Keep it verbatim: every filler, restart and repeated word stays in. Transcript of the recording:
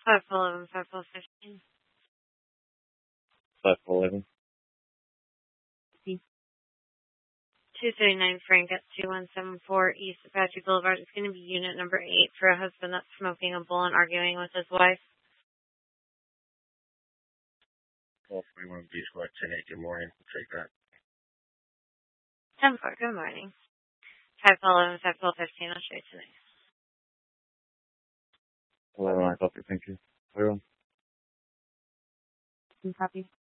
five eleven, five twelve, fifteen. five eleven. two thirty-nine Frank at two one seven four East Apache Boulevard. It's going to be unit number eight for a husband that's smoking a bowl and arguing with his wife. twelve twenty-one B Squad ten eight. Good morning. We'll take that. ten four. Good morning. five eleven, five twelve, fifteen. I'll show you tonight. eleven, I copy. Thank you. Clear on. Copy.